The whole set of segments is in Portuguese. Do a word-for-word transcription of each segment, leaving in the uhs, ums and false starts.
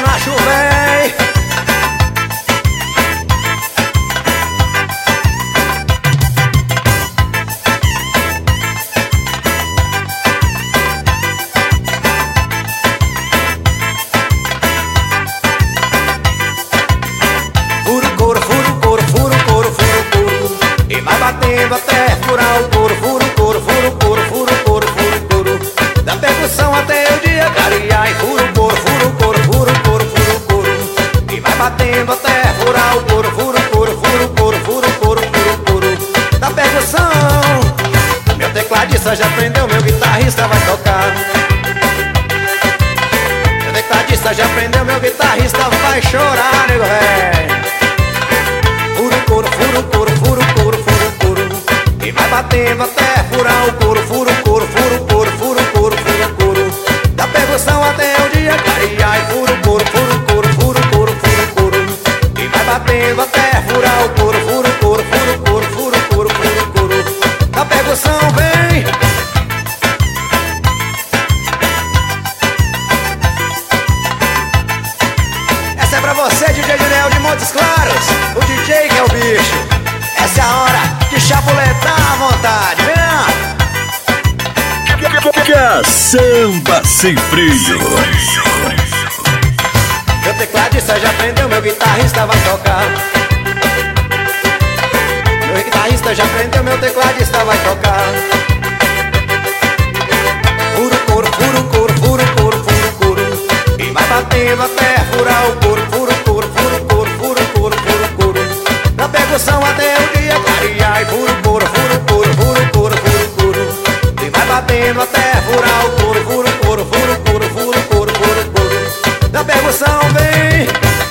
Panacho vem. Fura o couro, fura o couro, fura o couro, fura o couro. E vai batendo até furar o couro, fura o couro, fura o couro, fura o couro, fura o couro. Da percussão até o dia clarear. E fura o couro, fura o couro, fura o couro, fura o couro. E vai batendo até furar o couro, fura o couro, fura o couro, fura o couro, fura o couro. Da percussão. Meu tecladista já aprendeu, meu guitarrista vai tocar. Meu tecladista já aprendeu, meu guitarrista vai chorar, nego velho. Fura o couro, fura o couro, fura o couro, fura o couro. E vai batendo até furar o couro, fura o couro, fura o couro, fura o couro, fura o couro. Da percussão até o dia clarear. E fura o couro, fura o couro, fura o couro, fura o couro. E vai batendo até furar o couro, fura o couro, fura o couro, fura o couro, fura o couro. Da percussão vem. Essa é pra você, D J Dinel de Montes Claros, o D J que é o bicho. Essa é a hora de chapuletar à vontade, vem! Samba sem freio. Meu tecladista já aprendeu, meu guitarrista vai tocar. Meu guitarrista já aprendeu, meu tecladista vai tocar. Fura o couro, fura o couro, fura o couro, fura o couro. E vai batendo até furar o couro, fura o couro, fura o couro, fura o couro, fura o couro. Na percussão até o dia clarear. E fura o couro, fura o couro, fura o couro, fura o couro. E vai batendo até furar o couro, fura o couro, fura o couro, fura o couro, fura o couro. Na percussão vem.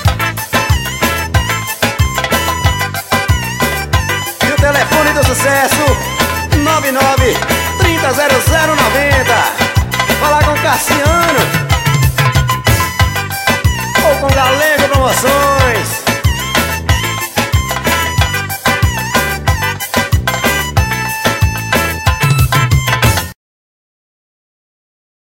E o telefone do sucesso nove nove trinta zero zero noventa. Fala com Cassiano.